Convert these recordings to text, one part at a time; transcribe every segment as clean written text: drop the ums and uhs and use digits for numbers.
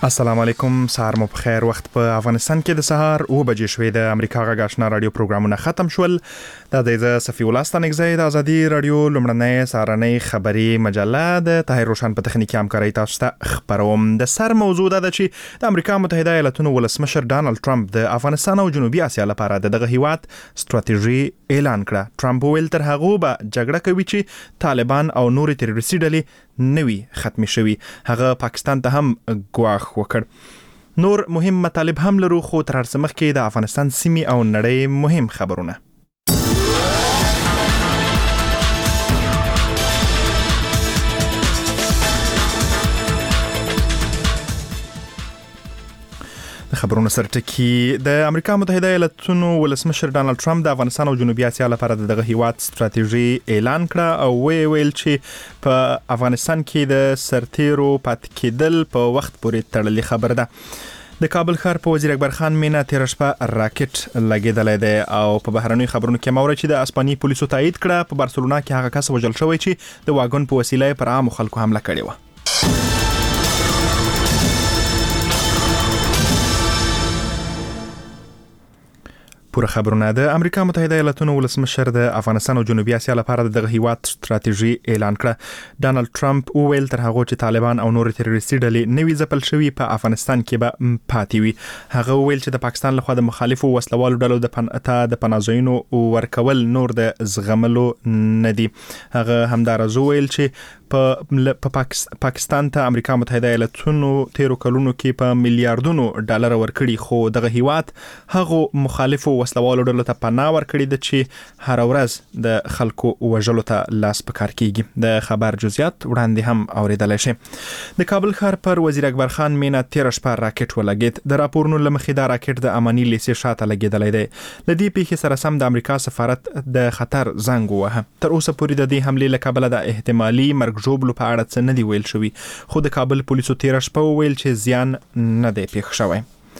السلام علیکم، سهار مو بخیر. وخت په افغانستان کې د سهار 9 بجې شوې. د امریکا غږ آشنا رادیو پروګرامونه ختم شول. د صفی الله ستنګزی د ازادي رادیو لمړنۍ سهارنۍ خبری مجله د طاهر روشن په تخنیکی همکاري تاسو ته خبروم. د سر موضوع ده چې د امریکا متحده ایالاتونو ولسمشر ډانلډ ټرمپ د افغانستان او جنوبي اسیا لپاره دغه هیواد ستراتیژي اعلان کړه. ټرمپ ویل تر هغه به جګړه کوي چې طالبان او نور تروریستي ډلې نوي ختمي شوي. هغه پاکستان ته هم ګواښ وکړ. نور مهم مطالب هم لرو، خو تر هر څه مخکې د افغانستان سیمې او نړۍ مهم خبرونه. خبرونه سرټکی. د امریکا متحده ایالاتونو ولسمشر ډانلډ ټرمپ د افغانستان او جنوبي اسیا لپاره دغه هیواد ستراتیژي اعلان کړه او ویل چې په افغانستان کې د سرتیرو پاتې کېدل په وخت پورې تړلې خبره ده. د کابل ښار په وزیر اکبر خان مینا تیر شپه راکټ لګیدلی دی او په بهرنیو خبرونو کې موري چې د اسپاني پولیسو تایید کړه په بارسلونا کې هغه کس وژل شوی چې د واګون په وسیله پر عامو خلکو حمله کړې و. پوره خبرونه. د امریکا متحده ایالاتونو ولسمشر د افغانستان او جنوبي اسیا لپاره دغه هیواد ستراتیژي اعلان کړه. ډانلډ ټرمپ ویل تر هغه چې طالبان او نور تروریستي ډلې نوي ځپل شوي په افغانستان کې به پاتې وي. هغه ویل چې د پاکستان لخوا د مخالفو وسلوالو ډلو د پناهځایونو ورکول نور د زغملو نه دي. هغه همدارز ویل چې په پاکستان ته امریکا متحده ایالاتونو تیرو کلونو کې په میلیارډونو ډالر ورکړي، خو دغه هیواد هغه مخالفو وسلوالو ډلو ته پناه ورکړي د چې هر ورځ د خلکو وژلو ته لاس پکار کیږي. د خبر جزئیات وړاندې هم اوریدل شي. د کابل ښار پر وزیر اکبر خان مینا تیر شپه راکټ ولګید. د راپورونو لمخې دا راکټ د اماني لیسې شاته لګیدلی دی. لدې پیښې سره سم د امریکا سفارت د خطر زنګ ووهه. تر اوسه پورې د دې حملې له کبله د احتمالي مرګ ژوبلو په اړه څه نه دی ویل شوی، خو د کابل پولیسو تیر شپه ویل چې زیان نه دی پیښ شوی.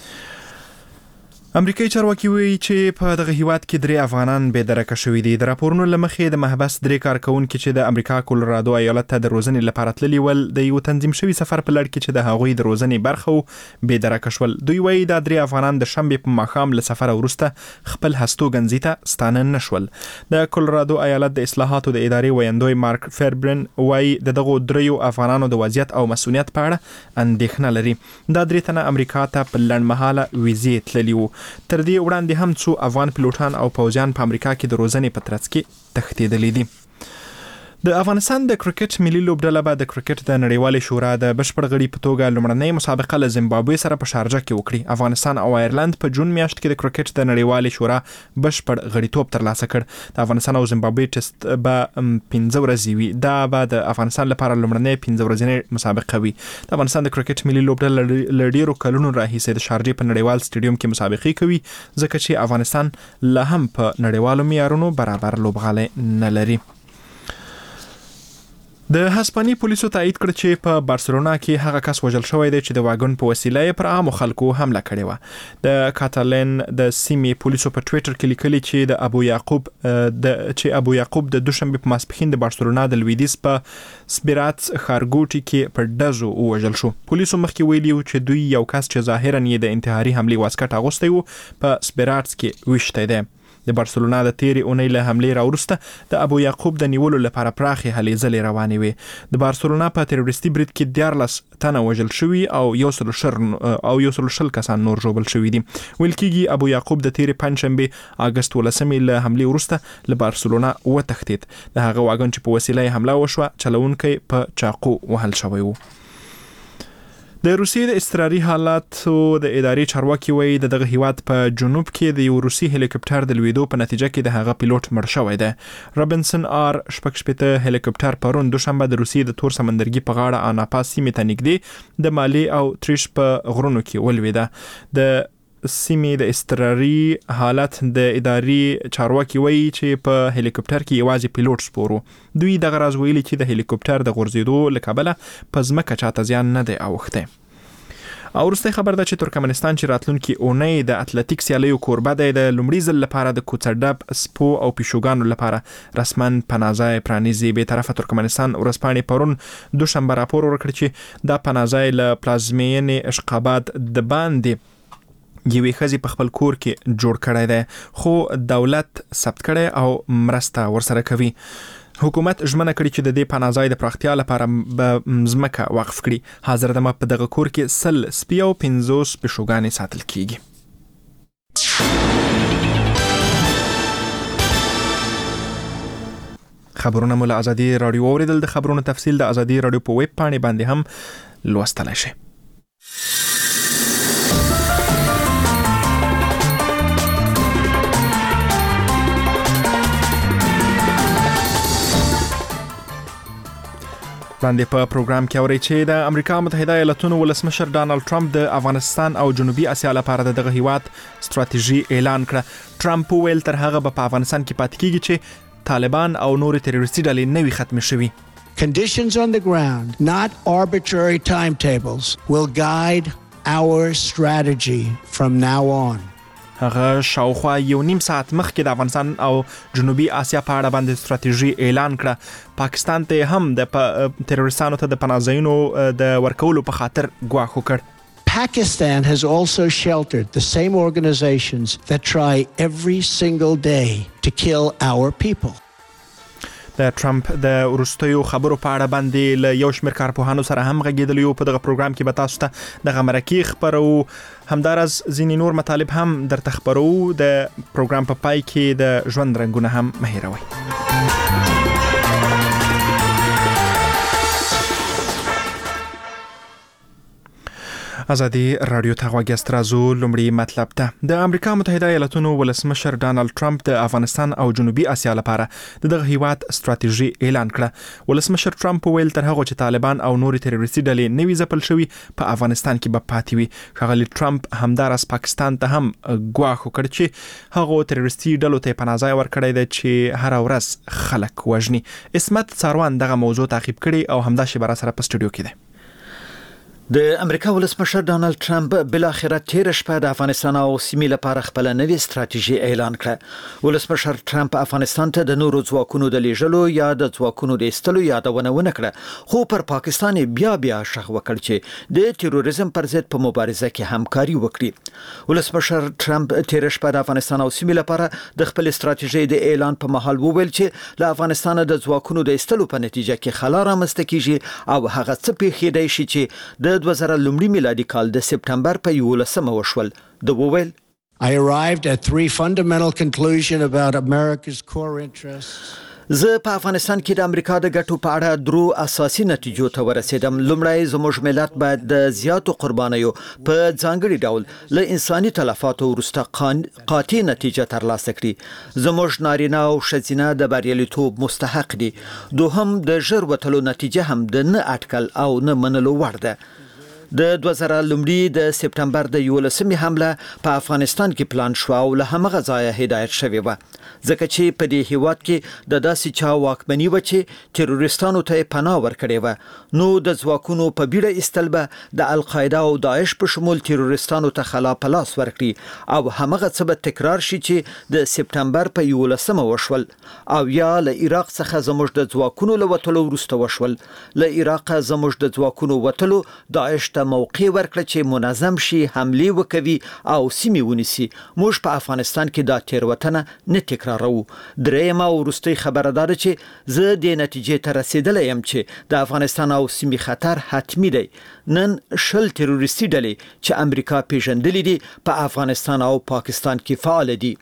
امریکایي چارواکي وایي چې په دغه هیواد کې 3 افغانان بې درکه شوي دي. د راپورونو لمخې د محبس 3 کارکونکي چې د امریکا کولورادو ایالت ته د روزنې لپاره تللي ول د یو تنظیم شوي سفر په لړ کې چې د هغوی د روزنې برخه بې درکه شول. دوی وایي دا 3 افغانان د شنبې په ماښام له سفر وروسته خپل هستوګنځي ته ستانه نشول. د کولورادو ایالت د اصلاحاتو د ادارې ویاندوی مارک فیربرن وایي دغه 3 افغانانو د وضعیت او مسؤلیت په اړه اندېښنه لري. دا 3 تنه امریکا ته په لنډمهاله ویزې تللي وو. تر دې وړاندې هم څو افغان پیلوټان او پوځیان په امریکا کې د روزنې په ترڅ کې تښتېدلي دي. د افغانستان د کرکټ ملي لوبډله به د کرکټ د نړیوالې شورا د بشپړ غړي په توګه لومړنۍ مسابقه له زیمبابوې سره په شارجه کې وکړي. افغانستان او آیرلند په جون میاشت کې د کرکټ د نړیوالې شورا بشپړ غړیتوب ترلاسه کړ. د افغانستان او زیمبابوې ټیسټ به 15 ورځې وي. دا به د افغانستان لپاره لومړنۍ 15 ورځې مسابقه وي. د افغانستان د کرکټ ملي لوبډله له ډیرو کلونو راهیسې د شارجې په نړیوال سټیډیوم کې مسابقې کوي، ځکه چې افغانستان لا هم په نړیوالو معیارونو برابر لوبغالی نه لري. د هسپاني پولیسو تایید کړ چې په بارسلونا کې هغه کس وژل شوی دی چې د واګون په وسیله پر عامو خلکو حمله کړې و. د کاتالان د سیمې پولیسو په ټویټر کې لیکلي چې ابو یعقوب د دوشنبه په ماسپښین د بارسلونا د لویدیز په سپیراتس ښارګوټي کې پر ډزو وژل شو. پولیسو مخکې ویلي چې دوی یو کس چې ظاهرا یې د انتحاري حملې واسکټ اغوستی و په سپیراتس کې وشته دی. د بارسلونا د تیرې اونۍ له حملې راوروسته د ابو یعقوب د نیولو لپاره پراخې هلې ځلې روانې وې. د بارسلونا په تروریستي برید کې 14 تنه وژل شوي او 120 کسان نور ژوبل شوي دي. ویل کېږي ابو یعقوب د تیرې پنجشنبې اګست 18 له حملې وروسته له بارسلونا وتښتېد. د هغه واګون چې په وسیله یې حمله وشوه چلونکی په چاقو وهل شوی و. د روسیې د اضطراري حالاتو د ادارې چارواکي وایي دغه هیواد په جنوب کې د یو روسي هلیکوپټر د لویدو په نتیجه کې د هغه پیلوټ مړ شوی دی. رابنسن آر 6 هلیکوپټر پرون دوشنبه د روسیې د تور سمندرګي په غاړه آناپا سیمې ته نږدې د مالي او تریش په غرونو کې ولویده. د سیمې د اضطراري حالت د ادارې چارواکي وایي چې په هلیکوپټر کې یوازې پیلوټ سپور و. دوی دغه راز ویلي چې د هلیکوپټر د غورځېدو له کبله په ځمکه چاته زیان نه دی اوښتی. او وروستۍ خبر ده چې ترکمنستان چې راتلونکي اونۍ د اتلټیک سیالیو کوربه دی د لومړي ځل لپاره د کوڅرډب سپو او پیشوګانو لپاره رسمن پناهځای پرانیزي. به طرفه ترکمنستان ورځپاڼې پرون دوشنبه راپور ورکړ چې دا پناهځای له پلازمینې اشقاباد د باندې یوې ښځې په خپل کور کې جوړ کړی دی خو دولت ثبت کړی او مرسته ورسره کوي. حکومت ژمنه کړې چې د دې پناهځای د پراختیا لپاره به ځمکه وقف کړي. حاضر دمه په دغه کور کې 100 سپي او 50 پیشوګانې ساتل کیږي. خبرونه مو له ازادي رادیو اوریدل. د خبرونو تفصیل د ازادي رادیو په ویب پاڼې باندې هم لوستلای شئ. باندې په پروګرام کې اوري چې د امریکا متحده ایالاتونو ولسمشر ډانلډ ټرمپ د افغانستان او جنوبي اسیا لپاره دغه هیواد ستراتیژي اعلان کړه. ټرمپ ویل تر هغه په افغانستان کې پاتې کیږي چې طالبان او نور تروریستي ډلې نوي ختم شوي. Conditions on the ground, not arbitrary timetables, will guide our strategy from now on. هغه شاوخوا 1.5 ساعت مخکې د افغانستان او جنوبي اسیا په اړه باندې ستراتیژي اعلان کړه. پاکستان ته هم د تروریستانو ته د پناهځایونو د ورکولو په خاطر ګواښ وکړ. Pakistan has also sheltered the same organizations that try every single day to kill our people. د ټرمپ د وروستیو خبرو په اړه باندې له یو شمېر کارپوهانو سره هم غږېدلی په دغه پروګرام کې به تاسو ته دغه مرکې خبرو. همداراز ځینې نور مطالب هم درته خبرو. د پروګرام په پای کې د ژوند رنګونه هم مه هېروئ. ازادي رادیو ته غوږ یاست. راځو لومړی مطلب ته. د امریکا متحده ایالاتونو ولسمشر ډانلډ ټرمپ د افغانستان او جنوبي اسیا لپاره دغه هیواد ستراتیژي اعلان کړه. ولسمشر ټرمپ ویل تر هغه چې طالبان او نور تروریستي ډلې نوي ځپل شوي په افغانستان کې به پاتې وي. ښاغلي ټرمپ همداراز پاکستان ته هم ګواښ وکړ چې هغه تروریستي ډلو ته پناهځای ورکړی دی چې هر ورځ خلک وژني. اسمت څاروان دغه موضوع تعقیب کړي او همدا شی بر سره په سټوډیو کې دی. د امریکا ولسمشر ډانلډ ټرمپ بل اخره تیر شپه د افغانستان او سیمې لپاره خپل نوې ستراتیژي اعلان کړه. ولسمشر ټرمپ افغانستان ته د نورو ځواکونو د لیږلو یا د ځواکونو د ایستلو یادونه ونه کړه، خو پر پاکستان بیا شغ وکړ چې د تروریزم پر ضد په مبارزه کې همکاري وکړي. ولسمشر ټرمپ تیر شپه د افغانستان او سیمې لپاره د خپل ستراتیژي د اعلان په محل وویل چې له افغانستان د ځواکونو د ایستلو په نتیجه کې خلا رامنځته کیږي او هغه څه پیښیدای شي چې د 2000 لومړي میلادي کال د سپټمبر په 11 وشول. د وویل I arrived at three fundamental conclusions about America's core interests. زه په افغانستان کې د امریکا د ګټو په اړه درو اساسي نتیجو ته ورسېدم. لومړی، زموږ ملت باید د زیاتو قربانیو په ځانګړي ډول له انساني تلفاتو وروسته قاطع نتیجه ترلاسه کړي. زموږ نارینه او ښځینه د بریالیتوب مستحق دي. دوهم، د ژر وتلو نتیجه هم د نه اټکل او نه منلو وړ ده. د 2000 لومړي د سپټمبر د 11 حمله په افغانستان کې پلان شو او له همغه ځایه هدایت شوی و، ځکه چې په دې هیواد کې د داسې چا واکمني و چې تروریستانو ته پناه ورکړې و. نو د ځواکونو په بیړه ایستل به د القاعده او داعش په شمول تروریستانو ته خلا په لاس ورکړي او همغه څه به تکرار شي چې د سپټمبر په 11 وشول او یا له عراق څخه زموږ د ځواکونو له وتلو وروسته وشول. له عراق زموږ د ځواکونو وتلو داعش ته موقع ورکړه چې منظم شي، حمله وکوي او سیمې ونیسي. موږ په افغانستان کې دا تیروتنه نه تکرارو. درېیمه او وروستۍ خبره ده چې زه د نتیجې ته رسیدلی یم چې د افغانستان او سیمې خطر حتمی دی. نن 10 تروریستي ډلې چې امریکا پیژندلې دي په افغانستان او پاکستان کې فعال دي.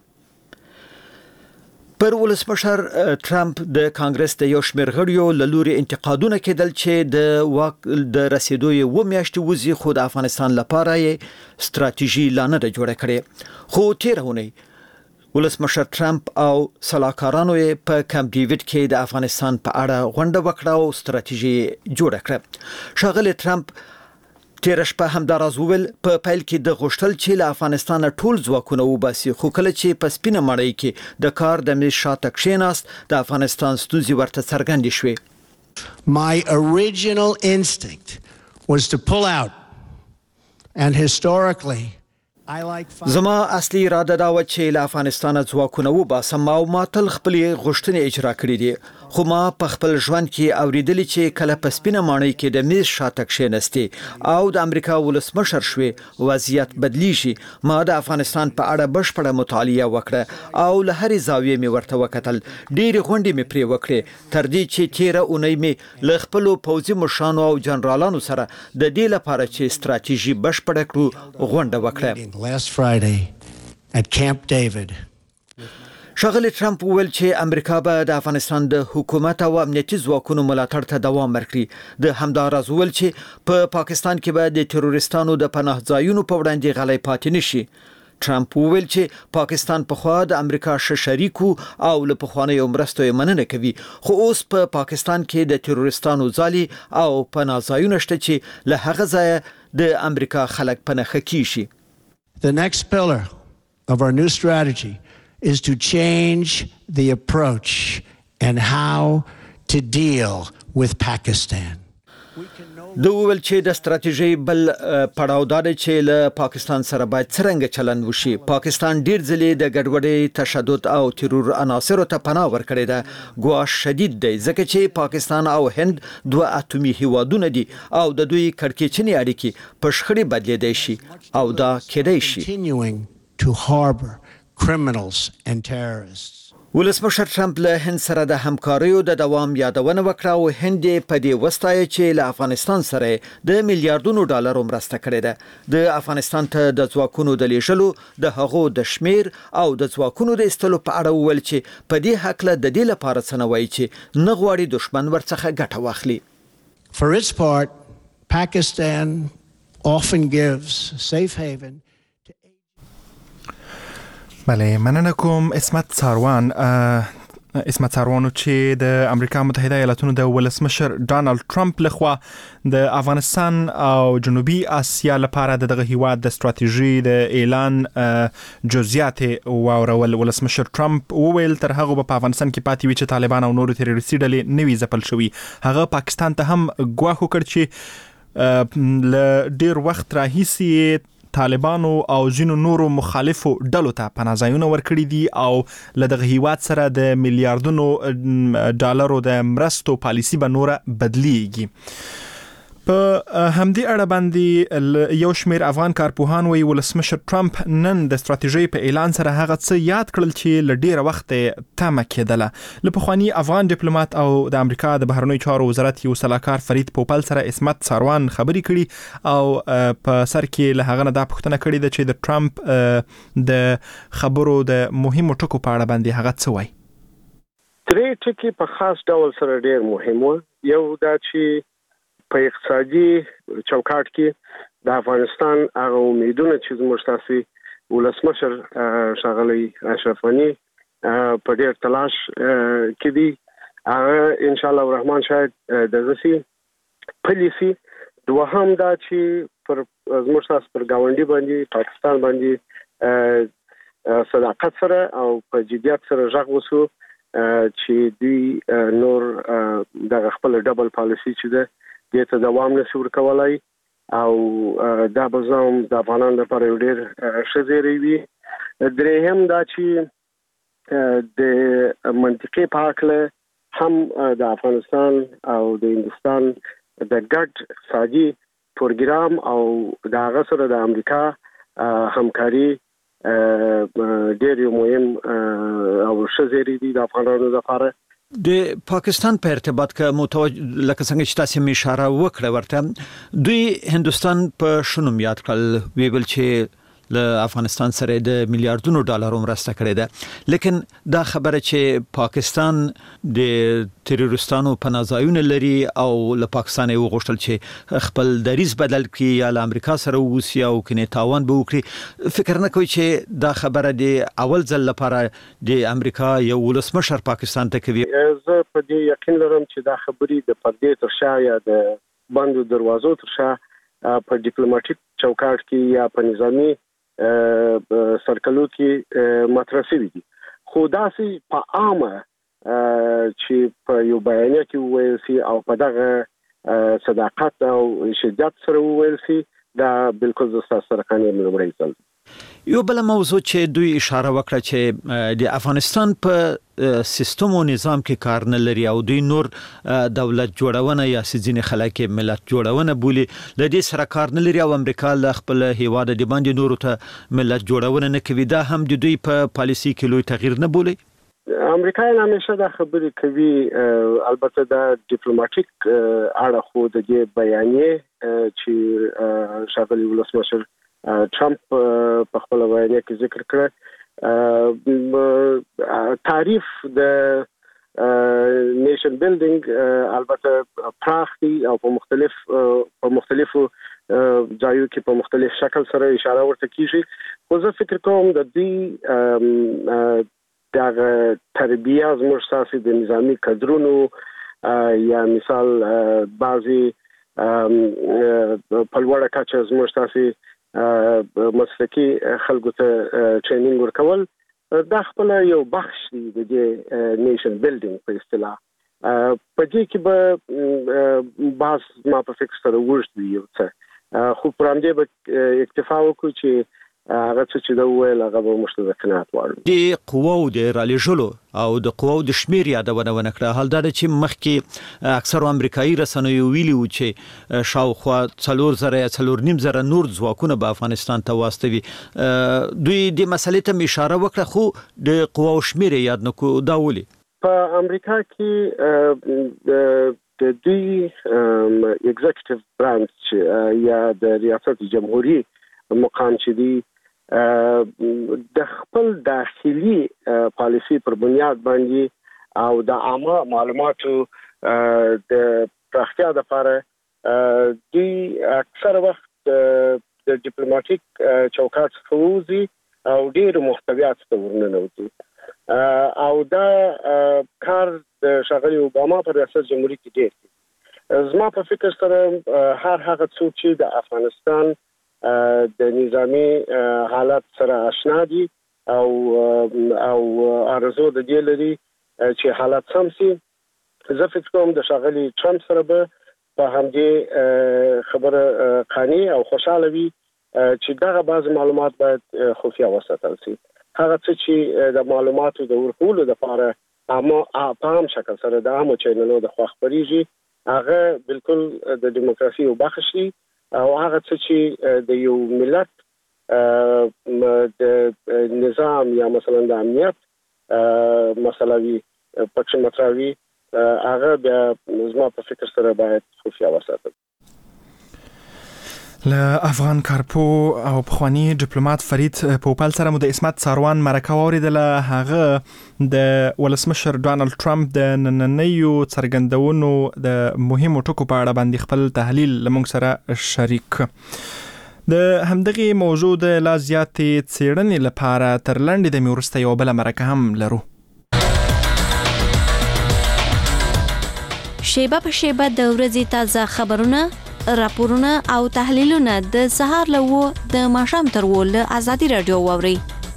پر ولسمشر ټرمپ د کانګرس د یو شمېر غړیو له لوري انتقادونه کېدل چې د واک د رسیدو یو میاشتې وځي، خو د افغانستان لپاره یې ستراتیژي لا نه ده جوړه کړې. خو تېره اونۍ ولسمشر ټرمپ او سلاکارانو یې په کمپ ډیویډ کې د افغانستان په اړه غونډه وکړه او ستراتیژي جوړه کړه. ښاغلی ټرمپ تیر شپه همداراز وویل په پیل کې د غوښتل چې له افغانستان ټول ځواکونه وباسي، خو کله چې په سپینه مړۍ کې د کار د میز شاته کښېناست د افغانستان ستونزې ورته څرګندې شوې. My original instinct was to pull out And historically, زما اصلي اراده دا و چې له افغانستان ځواکونه وباسم او ما تل خپل غوښتنې اجرا کړې دي خو ما په خپل ژوند کې اوریدلی چې کله په سپینه ماڼۍ کې د میز شاته کښېنستې او د امریکا ولسمشر شوې وضعیت بدلیږي ما د افغانستان په اړه بشپړه مطالعه وکړه او له هرې زاویې مې ورته وکتل ډېرې غونډې مې پرې وکړې تر دې چې تیره اونۍ مې له خپلو پوځي مشرانو او جنرالانو سره د دې لپاره چې ستراتیژي بشپړه کړو غونډه وکړه last Friday at Camp David. شغل ټرمپ وویل چې امریکا به د افغانستان د حکومت او امنیتي ځواکونو ملاتړ ته دوام ورکړي د همداراز وویل چې په پاکستان کې به د تروریستانو د پناه ځایونو په وړاندې غلی پاتې نشي ټرمپ وویل چې پاکستان په خوا د امریکا شریکو او له پخوانیو مرستو مننه کوي خو اوس په پاکستان کې د تروریستانو ځالي او پناه ځایونه شته چې له هغه ځایه د امریکا خلک پناه کیږي The next pillar of our new strategy is to change the approach and how to deal with Pakistan. د ویل چې د ستراتیژي بل پړاو دا دی چې له پاکستان سره باید څنګه چلند وشي پاکستان ډیر ځلې د ګډوډۍ تشدد او ترور عناصرو ته پناه ورکړې ده ګواښ شدید دی ځکه چې پاکستان او هند دوه اټومي هیوادونه دي او د دوی کړکېچنې اړیکې په شخړې بدلېدای شي او دا کېدای شي continuing to harbor criminals and terrorists. ولسمشر ټرمپ له هند سره د همکاریو د دوام یادونه وکړه او هند په دې وستایي چې له افغانستان سره د میلیارډونو ډالرو مرسته کړې ده د افغانستان ته د ځواکونو د لیږلو د هغو د شمیر او د ځواکونو د استلو په اړه وویل چې په دې حق له د دې لپاره څه نه وایي چې نه غواړي دښمن ورڅخه ګټه واخلي For its part, Pakistan often gives safe haven. بله مننه کوم اسمت ساروان چې د امریکا متحده ایالاتونو د ولسمشر ډانلډ ټرمپ لخوا د افغانستان او جنوبي اسیا لپاره دغه هیواد د ستراتیژي د اعلان جزئیات واورول ولسمشر ټرمپ وویل تر هغه په افغانستان کې پاتې وي چې طالبان او نور تروریستي ډلې نوي ځپل شوي هغه پاکستان ته هم ګواښ وکړ چې ل ډیر وخت راهیسي طالبانو او ځینو نورو مخالفو ډلو ته پناه ځایونه ورکړي دي او له دغه هیواد سره د میلیارډونو ډالرو د مرستو پالیسي به نوره بدلیږي په همدې اړه باندې یو شمېر افغان کارپوهان وایي ولسمشر ټرمپ نن د ستراتیژۍ په اعلان سره هغه څه یاد کړل چې له ډېره وخته تمه کېدله له پخواني افغان ډیپلوماټ او د امریکا د بهرنیو چارو وزارت یو سلاکار فرید پوپل سره اسمت ساروان خبرې کړي او په سر کې له هغه نه دا پوښتنه کړې ده چې د ټرمپ د خبرو د مهمو ټکو په اړه باندې هغه څه وایي درې ټکي په خاص ډول سره ډېر مهم و یو دا چې په اقتصادي چوکاټ کې د افغانستان هغه امیدونه چې زموږ تاسو ولسمشر ښاغلی اشرف غني په ډېر تلاش کې دي هغه ان شاء الله الرحمن شاید د ځسي پالیسي دوهم دا چې پر زموږ تاسو پر گاونډي باندې پاکستان باندې صداقت سره او په جديت سره ژغ وسو چې دی نور د خپل ډبل پالیسي چې ده دې ته دوام نشي ورکولای او دا بزوم د افغانانو لپاره ډېر ښه زیری وي درېهم دا چې د منطقي پاکله هم د افغانستان او د هندستان د ګډ اقتصادي پروګرام او د هغه سره د امریکا همکاري ډېر مهم او ښه زیری دي د افغانانو لپاره د پاکستان په ارتباط کې متوجه لکه څنګه چې تاسو می اشاره وکړه ورته دوی هندستان په شنو یاد کړل ویل چې له افغانستان سره د میلیارډونو ډالرو مرسته کړې ده لیکن دا خبره چې پاکستان د تروریستانو پناه ځایونه لري او له پاکستان یو غوښتل چې خپل دریز بدل کړي یا له امریکا سره ووسی او کني تاوان به وکړي فکر نه کوي چې دا خبره د اول ځل لپاره د امریکا یو ولسمشر پاکستان ته کوي زه په دې یقین لرم چې دا خبرې د پردې تر شا یا د بندو دروازو تر شا په ډیپلوماټیک چوکاټ کې یا په نظامی سرکلو کې مطرح شوی دي خو داسې په عامه چې په یو بیانیه کې وویل شي او په دغه صداقت او شدت سره وویل شي دا بالکل زستا سره قانون لومړی ځل. یو بل موضوع چې دوی اشاره وکړه چې د افغانستان په سیستم او نظام کې کار نه لري او دوی نور دولت جوړونه یا ځینې خلک ملت جوړونه بولي، د دې سره کار نه لري او امریکا له خپل هیواد د باندې نور ته ملت جوړونه نه کوي. دا هم د دوی په پالیسي کې لوی تغییر نه بولي. امریکا همیشه دا خبرې کوي، البته دا ډیپلوماټیک اړه خو د دې بیانیه چې ښاغلي ولسمشر ټرمپ په خپل بیانیه کې ذکر کړ، تعریف د نیشن بیلډینګ البته پراخ دی او په مختلفو ځایو کې په مختلف شکل سره اشاره ورته کیږي. خو زه فکر کوم د دې دغه تربیه زموږ ساسي د نظامی کادرونو یا مثال بعضی په لوړه کچه زموږ ساسي مسلکی خلکو ته ټریننګ ورکول دا خپل یو بخش دی د دې نیشن بیلډینګ په اصطلاح. په دې کې به باز ما په فکر سره وژد یو څه خو پر همدې به اکتفا وکړو چې هغه چې دا ویل هغه به موږ ته قناعت وړو. د قواو د رالیږلو او د قواو د شمیر یادونه ونکړه. حال دا چې مخکې اکثر امریکایي رسنیو ویلي و چې شاوخوا 4,000 نور ځواکونه به افغانستان ته واستوي. دوی د مسلې ته اشاره وکړه خو د قواو شمیر یاد نکو. دا ولي په امریکا کې د دوی ایگزیکټیو برانچ یا د ریاست جمهوریت مقام چې دی د خپل داخلي پالیسي پر بنیاد باندې او د عامه معلوماتو د پراختیا لپاره دوی اکثر وخت د ډیپلوماټیک چوکاټ څخه وځي او ډېر محتویات ته ورننوځي او دا کار د ښاغلي اوباما پر ریاست جمهوریت کې ډېر دی. زما په فکر سره هر هغه څوک چې د افغانستان د نظامی حالات سره آشنا دي او ارزو د دې لري چې حالات سم شي. زه فکر کوم د ښاغلي ټرمپ سره به په همدې خبره قانع او خوشاله وي چې دغه بعض معلومات باید خفیه وساتل شي. هغه څه چې د معلوماتو د ورکولو لپاره په عام شکل سره د عامو چینلونو د خوا خپرېږي هغه بالکل د دیموکراسي یو بخش دی او هغه څه چې د یو ملت د نظام یا مثلا د امنیت مسلوي پکې مطرحوي هغه بیا زما په فکر سره باید خفیه وساتل. له افغان کارپو او پخوانی ډیپلوماټ فرید پوپل سره مو د اسمت څاروان مرکه واوریدله. هغه د ولسمشر ډانلډ ټرمپ د نننیو څرګندونو د مهمو ټکو په اړه باندې خپل تحلیل لمونږ سره شریک. د همدغه موضوع د لا زیاتې څېړنې لپاره تر لنډې دمې وروسته یو بله مرکه هم لرو. شیبه په شیبه د ورځې تازه خبرونه، راپورونه او تحلیلونه د سهار له 9 د ماښام تر 10 له ازادي رادیو واوري.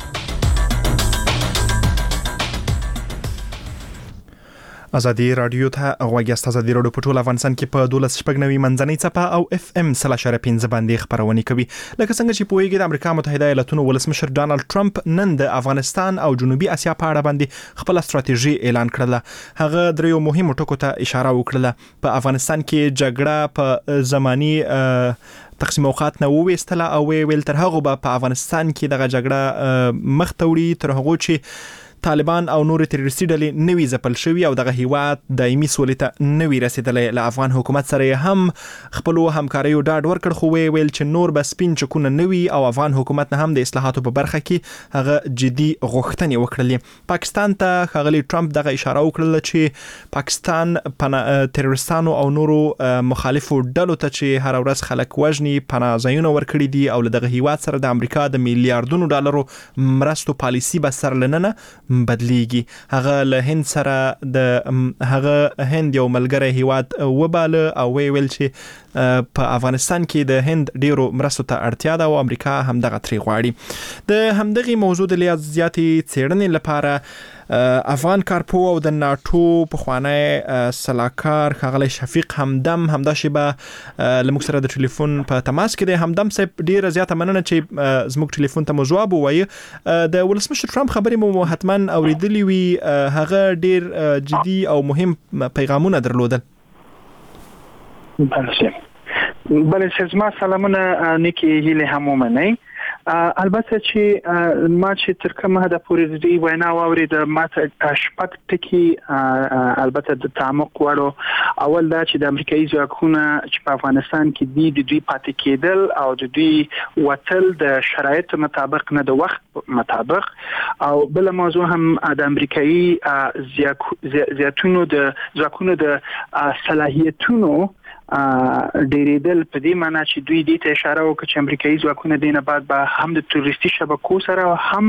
ازادي رادیو ته غوږی ازادي رادیو په ټول افغانستان کې په 12.9 منځنۍ څپه او FM 3.5 باندې خبرونه کوي. لکه څنګه چې پوهیږئ د امریکا متحده ایالاتونو ولسمشر ډانلډ ټرمپ نن د افغانستان او جنوبي اسیا په اړه باندې خپل ستراتیژي اعلان کړله. هغه دریو مهمو ټکو ته اشاره وکړه. په افغانستان کې جګړه په زماني تقسیم اوقات نه وېستله او ویل تر هغه په افغانستان کې دغه جګړه مخ ته وړي تر هغه چې طالبان او نور تروریستي ډلې نوي ځپل شوي او دغه هیواد دایمي سولې ته نوي رسیدلی. له افغان حکومت سره هم خپلو همکاریو ډاډ ورکړ خو ویل چې نور به سپین چکونه نوي او افغان حکومت نه هم د اصلاحاتو په برخه کې هغه جدي غوښتنې وکړلې. پاکستان ته ښاغلي ټرمپ دغه اشاره وکړله چې پاکستان تروریستانو او نورو مخالفو ډلو ته چې هر ورځ خلک وژني پناه ځایونه ورکړي دي او له دغه هیواد سره د امریکا د میلیارډونو ډالرو مرستو پالیسي به سر لننه بدلیږي. هغه له هند سره د هغه هند یو ملګری هیواد وباله او ویل چې په افغانستان کې د هند ډیرو مرستو ته اړتیا ده او امریکا هم دغه تری غواړي. د همدغه موضوع د زیاتې څېړنې لپاره افغان کارپو او د ناتو پخوانی سلاکار ښاغلی شفیق همدم همدا شیبه لموږ سره د ټلیفون په تماس کې دی. همدم صاحب ډیره زیاته مننه چې زموږ ټلیفون ته مو جواب ووایه. د ولسمشر ټرمپ خبرې مو حتما اوریدلې وي، هغه ډیر جدي او مهم پیغامونه درلودل. بله زما سلامونه نیکی هیله هم ومنئ. البته چې ما چې تر کومه حده پورې د وینا واورېده ما ته شپږ ټکي البته د تعمق وړو. اول دا چې د امریکایي ځواکونه چې په افغانستان کې دي د دوی پاتې کېدل او د دوی وتل د شرایطو مطابق نه د وخت مطابق، او بل موضوع هم د امریکایي زیاتونو د ځواکونو د صلاحیتونو ډیریدل په دې معنی چې دوی دې ته اشاره وکړه چې امریکایي ځواکونه دینه بعد به هم د تروریستي شبکو سره او هم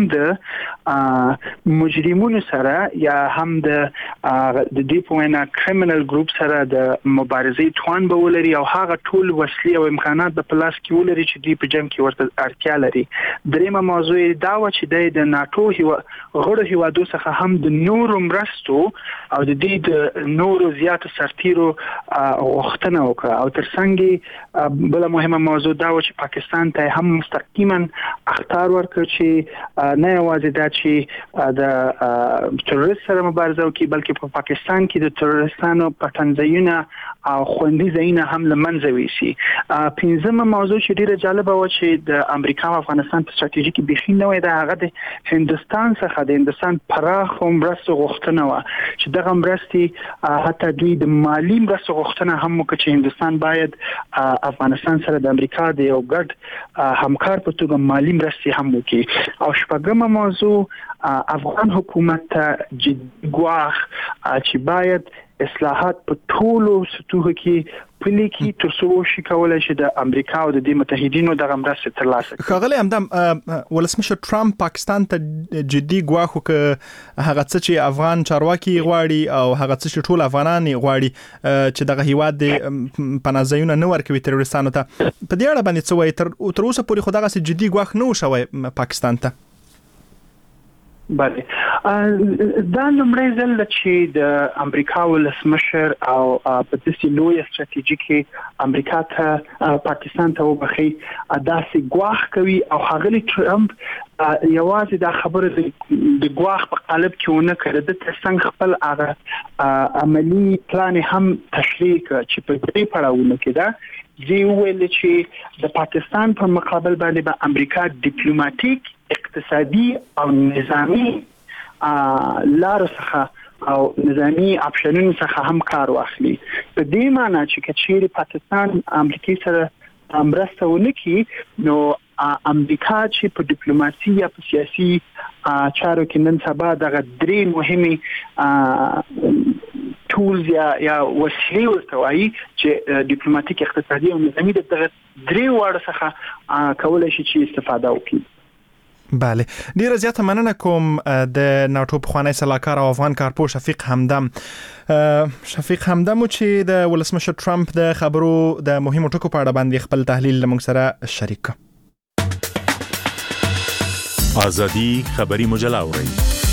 د مجرمونو سره یا هم د دې په وینا کریمینل ګروپ سره د مبارزې توان به ولري او هغه ټول وسلې او امکانات به په لاس کې ولري چې دوی په جنګ کې ورته اړتیا لري. دریمه موضوع دا و چې د ناتو غړو هیوادو څخه هم د نورو مرستو او د دې د نورو زیاتو سرتیرو غوښتنه وکړه، او ترڅنګ بل مهمه موضوع دا و چې پاکستان ته هم مستقیما اخطار ورکړ چې نه یوازې دا چې د تروریست سره مبارزه وکړي بلکې په پاکستان کې د تروریستانو پټنځایونه او خوندي ځایونه هم له منځه ویسي. پنځمه موضوع چې ډیره جالبه و چې د امریکا او افغانستان په ستراتیژي کې بيخي نه وای، دا هغه د هندستان څخه د هندستان پراخ مرستو غوښتنه و چې دغه مرستې حتی دوی د مالی مرستو غوښتنه هم وکړي چې هندستان باید افغانستان سره د امریکا د یو ګډ همکار په توګه مالی مرستې هم وکړي. او شپږمه موضوع افغان حکومت ته جدي ګواښ چې باید اصلاحات په ټولو سطوحو کې پلي کې تر څو شي کولای شي د امریکا او د دې متحدینو دغه مرسته ترلاسه کړي. ښاغلی همدم ولسمشر ټرمپ پاکستان ته جدي ګواښ وکړ هغه څه چې افغان چارواکي غواړي او هغه څه چې ټول افغانان غواړي چې دغه هیواد د پناه ځایونه نه ورکوي تروریستانو ته. په دې اړه باندې څه وایي؟ تر اوسه پورې خو دغسې جدي ګواښ نه و شوی پاکستان ته. بله دا لومړی ځل چې د امریکا ولسمشر او په داسې لویه ستراتیژي کې امریکا ته پاکستان ته وبخي داسې ګواښ کوي، او ښاغلی ټرمپ یوازې دا خبره د ګواښ په قالب کې ونه کړه، د څنګه خپل هغه عملی پلان هم تشریح کړ چې په دې پړاوونو کې دا دی ویل چې د پاکستان په مقابل باندې به امریکا ډیپلوماټیک، اقتصادي او نظامی لارو څخه او نظامی اپشنونو څخه هم کار واخلي. په دې معنی چې کچېری پاکستان امریکای سره مرسته ونکړي نو امریکا چې په ډیپلوماسي یا په سیاسي چارو کې نن سبا دغه درې مهمه ټولز یا وسیلې ورته وایي چې ډیپلوماټیک، اقتصادي او نظامی د دغه درې واړو څخه کولای شي چې استفاده وکړي. بله ډیره زیاته مننه کوم د ناتو پخوانی سلاکار او افغان کارپو شفیق همدم چې د ولسمشر ټرمپ د خبرو د مهمو ټکو په اړه باندې خپل تحلیل لمونږ سره شریک کړ. ازادي خبري مجله اوري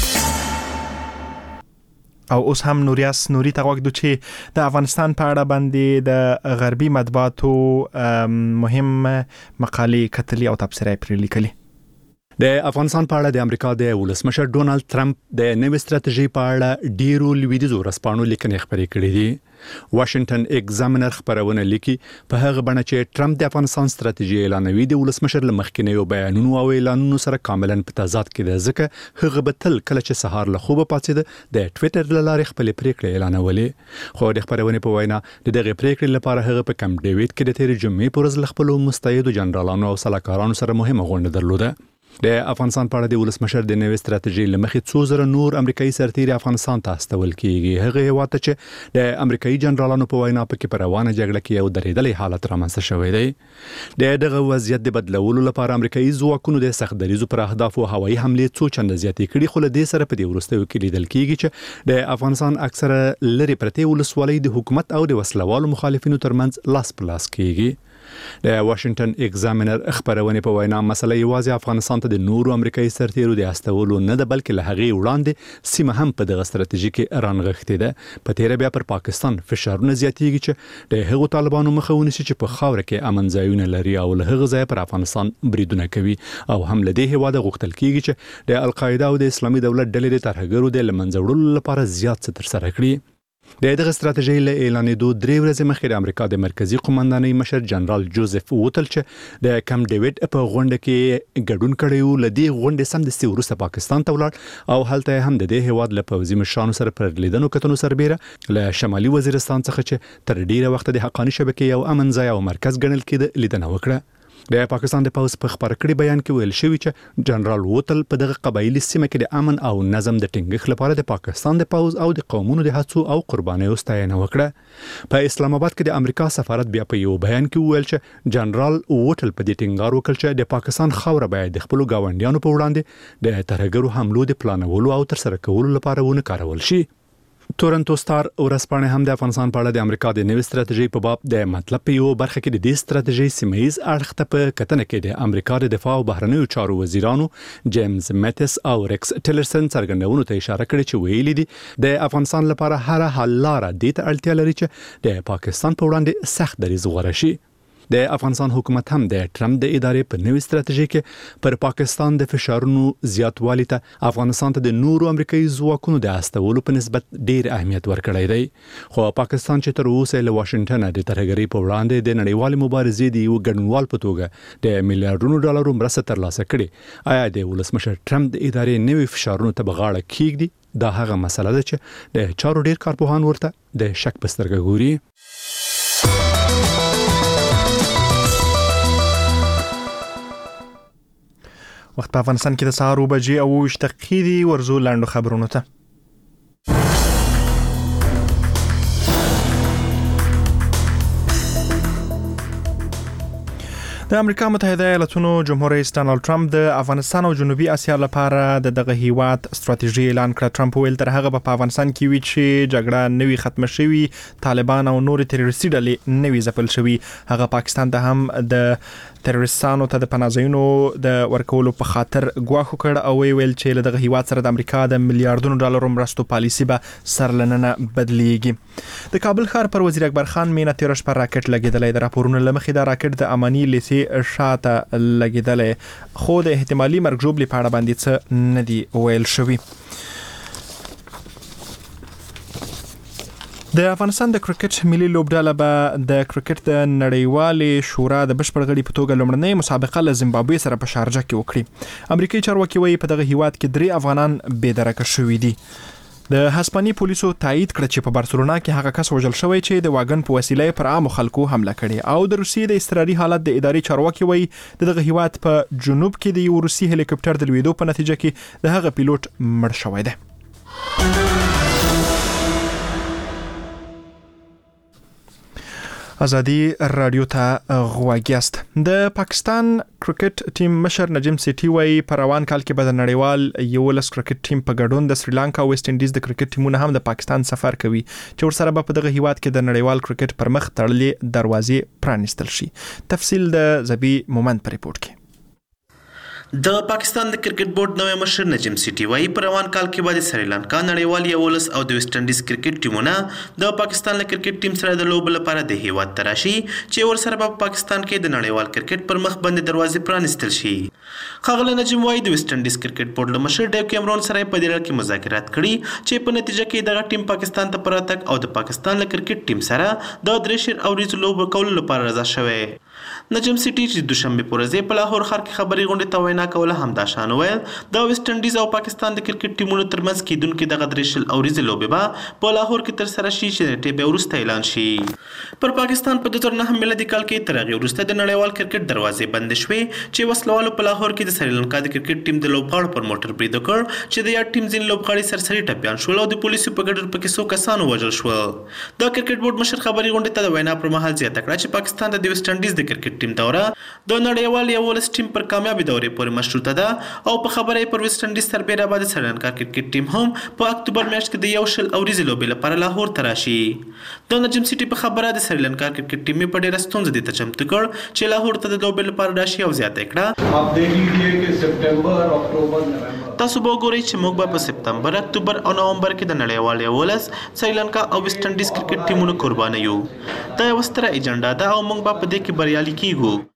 او اوس هم نوریاس نوري ته غوږ چې د افغانستان په اړه باندې د غربي مطبوعاتو مهم مقالې کتلي او تبصرې پرې لیکلي. د افغانستان په اړه د امریکا د ولسمشر ډونالد ټرمپ د نوې ستراتیژي په اړه ډیرو لویدیځو رسپانو لیکنې خپرې کړې دي. واشنگټن ایگزامینر خبرونه لیکي په هغه بڼه چې ټرمپ د افغانستان ستراتیژي اعلانوي د ولسمشر لمخکینیو بیانونو او اعلانونو سره کاملا په تضاد کې ده، ځکه هغه به تل کله چې سهار له خوبه پاتېده د ټوئیټر له لارې خپل پریکړې اعلانولې. خو د خبرونې په وینا د دغه پریکړې لپاره هغه په کم ډیویډ کې د تیرې جمعې پر ورځ خپل مستعدو جنرالانو او سلاکارانو سره مهمه غونډه درلوده. د افغانستان په اړه د ولسمشر د نوې ستراتیژي لمخې 2000 نور امریکایي سرتیري افغانستان ته استول کیږي. هغه هیواد ته چې د امریکایي جنرالانو په وینا په کې پر روانه جګړه کې یو درېدلې حالت رامنځته شوی دی. دغه وضعیت د بدلولو لپاره امریکایي ځواکونو د سخت دریزو پر اهدافو هوایي حملې څو چنده زیاتې کړي، خو له دې سره په دې وروستیو کې لیدل کیږي چې د افغانستان اکثره لري پرتې ولسوالۍ د حکومت او د وسلوالو مخالفینو ترمنځ لاس په لاس کیږي. د واشنگټن ایگزامینر خبرونه په وینا مسله یوازې افغانستان ته د نورو امریکایي سرتیرو د استولو نه ده بلکې له هغې وړاندې سیمه هم په دغه ستراتیژي کې رانغښتې ده. په تیره بیا پر پاکستان فشارونه زیاتېږي چې د هغو طالبانو مخه ونیسي چې په خاوره کې امن ځایونه لري او له هغه ځایه پر افغانستان بریدونه کوي او هم له دې هېواده غوښتل کېږي چې د القاعده او د اسلامي دولت ډلې د ترهګرو د له منځه وړلو لپاره زیات څه ترسره کړي. د دغه ستراتیژۍ له اعلانېدو 3 ورځې مخکې د امریکا د مرکزی قومندانۍ مشر جنرال جوزف ووتل چې د کم ډیوډ په غونډه کې ګډون کړی و. له دې غونډې سمدستي وروسته پاکستان ته ولاړ او هلته هم د دې هیواد له پوځي مشرانو سره پر لیدنو کتنو سربېره له شمالي وزیرستان څخه چې تر ډیره وخت د حقاني شبکې یو امن ځای او مرکز ګڼل کېده لیدنه وکړه. د پاکستان د پوځ په خبر کړي بیان کې ویل شوی چې جنرال ووتل په دغه قبایلی سیمه کې د امن او نظم د ټینګښت لپاره د پاکستان د پوځ او د قومونو د هڅو او قربانیو ستاینه وکړه. په اسلام آباد کې د امریکا سفارت بیا په یو بیان کې ویل چې جنرال ووتل په دې ټینګار وکړ چې د پاکستان خاوره باید د خپل گاونډیانو په وړاندې د ترهګرو حملو د پلانولو او ترسره کولو لپاره ونه کارول شي. تورنټو سٹار ورځپاڼه هم د افغانستان په اړه د امریکا د نوې ستراتیژۍ په باب د مطلب په یو برخه کې د دې ستراتیژۍ سیمه‌ییز اړخ ته په کتنه کې د امریکا د دفاع او بهرنیو چارو وزیرانو جیمز میتس او ریکس ټیلرسن څرګندونو ته اشاره کړې چې ویلي دي د افغانستان لپاره هر حل لاره دې ته اړتیا لري چې د پاکستان په وړاندې سخت دریځ غوره شي. د افغانستان حکومت هم د ټرمپ د ادارې په نوې ستراتیژۍ کې پر پاکستان د فشارونو زیاتوالي ته افغانستان ته د نورو امریکایي ځواکونو د استولو په نسبت ډیر اهمیت ورکړی دی. خو پاکستان چې تر اوسه له واشنگټن د ترهګرۍ په وړاندې د نړیوال مبارزې د یو ګډونوال په توګه د میلیارډونو ډالرو مرسته ترلاسه کړي، آیا د ولسمشر ټرمپ د ادارې نوې فشارونو ته بغاړه کیږدي؟ دا هغه مسله ده چې د چارو ډیر کارپوهان ورته د شک په سترګه ګوري. وخت په افغانستان کې د سهار 7:08 دي. ورزو لاندو خبرونو ته. د امریکا متحده ایالاتونو جمهور رئیس ډانلډ ټرمپ د افغانستان او جنوبي اسیا لپاره دغه هیواد ستراتیژي اعلان کړ. ټرمپ ویل تر هغه په افغانستان کې وی چې جګړه نوي ختم شوي، طالبان او نور تروریستي ډلې نوي ځپل شوي. هغه پاکستان ته هم د تروریستانو ته د پناهځایونو د ورکولو په خاطر ګواښ وکړ او ویل چې دغه هیواد سره د امریکا د میلیارډونو ډالرو مرستو پالیسي به سرلننه بدلیږي. د کابل ښار پر وزیر اکبر خان مینا تیر شپه راکټ لګیدلی. د راپورونو لمخې دا راکټ د امانی لیسي شاته لګیدلی، خو د احتمالي مرګ ژوبلې په اړه باندې څه نه دی ویل شوی. د افغانستان د کرکټ ملي لوبډله به د کرکټ د نړیوالې شورا د بشپړ غړي په توګه لومړنۍ مسابقه له زیمبابوې سره په شارجه کې وکړي. امریکایي چارواکي وایي په دغه هیواد کې 3 افغانان بې درکه شوي دي. د هسپاني پولیسو تایید کړ چې په بارسلونا کې هغه کس وژل شوی چې د واګن په وسیله پر عامو خلکو حمله کړې. او د روسیې د اضطراري حالت د ادارې چارواکي وایي دغه هیواد په جنوب کې د یو روسي هلیکوپټر د لویدو په نتیجه کې د هغه پیلوټ مړ شوی دی. ازادي رادیو ته غواګیاست. د پاکستان کرکټ ټیم مشر نجم سیټي وایي په روان کال کې به د نړیوال 11 کرکټ ټیم په ګډون د سریلانکا او ویسټ انډیز د کرکټ ټیمونه هم د پاکستان سفر کوي چې ورسره به په دغه هیواد کې د نړیوال کرکټ پر مخ تړلې دروازې پرانیستل شي. تفصیل د زبی مومند په ریپورت کې. د پاکستان د کرکټ بورډ نوې مشر نجم سیټي وایي په روان کال کې به د سریلانکا نړیوال 11 او د ویسټ انډیز کرکټ ټیمونه د پاکستان له کرکټ ټیم سره د لوبو لپاره د هیواد ته راشي چې ورسره په پاکستان کې د نړیوال کرکټ پر مخ باندې دروازې پرانیستل شي. ښاغلی نجم وایي د ویسټ انډیز کرکټ بورډ له مشر ډیو کیمرون سره په دې اړه کې مذاکرات کړي چې په نتیجه کې دغه ټیم پاکستان ته پراتګ او د پاکستان له کرکټ ټیم سره د درېشر او ریزو لوبو کولو لپاره رضا شوی. نجم سیټي چې دوشنبه په ورځ په لاهور ښار کې خبري غونډې ته وینا کوله هم دا شان ویل د ویسټ انډیز او پاکستان د کرکټ ټیمونو ترمنځ کېدونکې دغه درېشل او ریزې لوبې به په لاهور کې ترسره شي چې نیټې به وروسته اعلان شي. پر پاکستان په 2009 میلادي کال کې تر هغې وروسته د نړیوال کرکټ دروازې بندې شوې چې وسلوالو په لاهور کې د سریلانکا د کرکټ ټیم د لوبغاړو پر موټر برید وکړ چې د یاد ټیم ځینې لوبغاړي سرسري ټپیان شول او د پولیسو په ګډون پکې څو کسانو وژل شول. د کرکټ بورډ مشر خبري غونډې ته د وینا پر مهال زیاته کړه چې پاکستان د ویسټ انډیز د کرکټ کرکټ ټیم دوره د نړیوال 11 ټیم پر کامیابی دورې پورې مشروطه ده او په خبره پر ویسټ انډیز سربېره باندې سریلانکا کرکټ ټیم هم په اکتوبر میاشت کې د 100 اوريزي لوبې لپاره لاهور ته راشي. د نجم سټي په خبره د سریلانکا کرکټ ټیم په ډېره ستونزه دي ته چمتو کړ چې لاهور ته د لوبې لپاره راشي او زیاته کړه. تاسو به وګورئ چې موږ به په سپتمبر، اکتوبر او نومبر کې د نړیوال 11 سریلانکا او ویسټ انډیز کرکټ ټیمونو قرباني یو. دا یو ستره ایجنډا ده او موږ به په دې کې بریالي کیږو.